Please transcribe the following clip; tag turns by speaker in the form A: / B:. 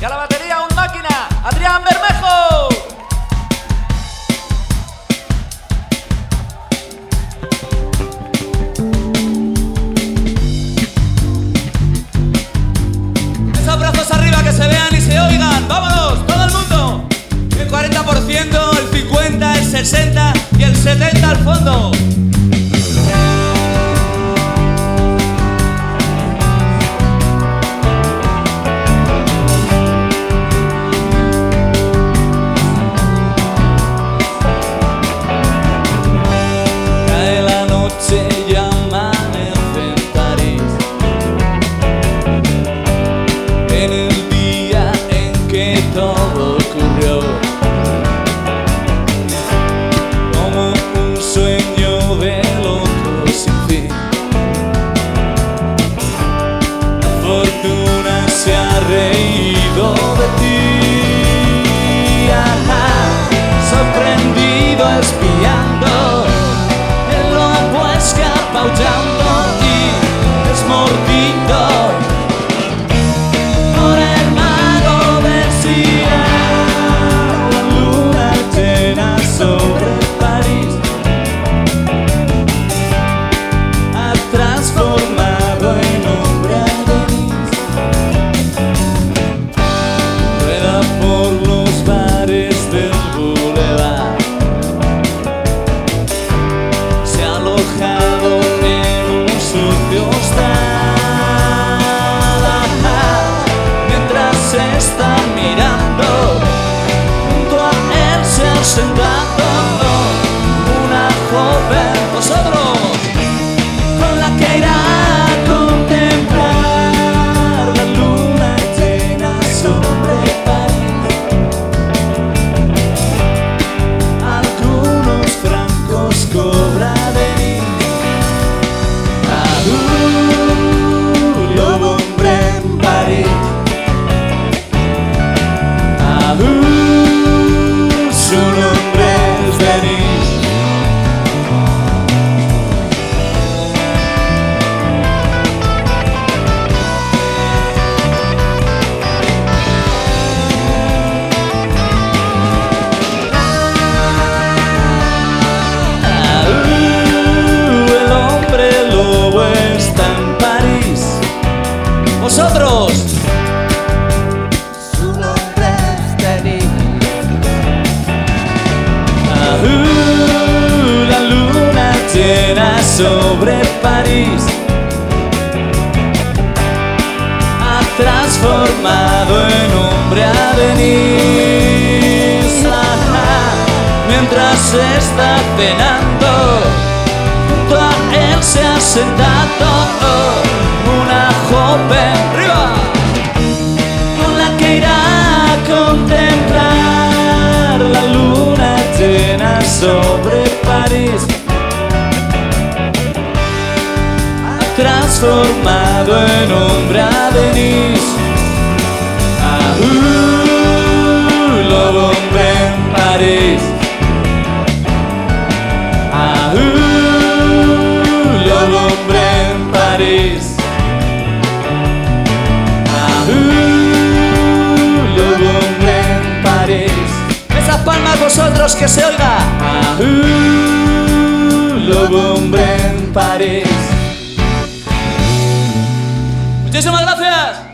A: Y a la batería un máquina, Adrián Bermejo. Esos brazos arriba que se vean y se oigan. Vámonos, todo el mundo. El 40%, el 50%, el 60% y el 70% al fondo.
B: Todo ocurrió como un sueño de loco sin fin. La fortuna se ha reído de ti, sorprendido espiando, el lobo escapa aullando y es mordido. Sentado una joven, vosotros, con la que irá a contemplar la luna llena sobre París. Algunos francos cobra de mí. Lobo hombre en París. Su nombre es Denis. El hombre lobo está en París. Vosotros. La luna llena sobre París ha transformado en hombre a Denis. Mientras se está cenando, junto a él se ha sentado una joven arriba, con la que irá a contemplar la luna llena sobre París. Ha transformado en hombre a Denis. Lobo hombre en París. Lobo hombre en París. Lobo hombre en París.
A: Esas palmas vosotros, que se oiga.
B: Lobo hombre en París.
A: Muchísimas gracias.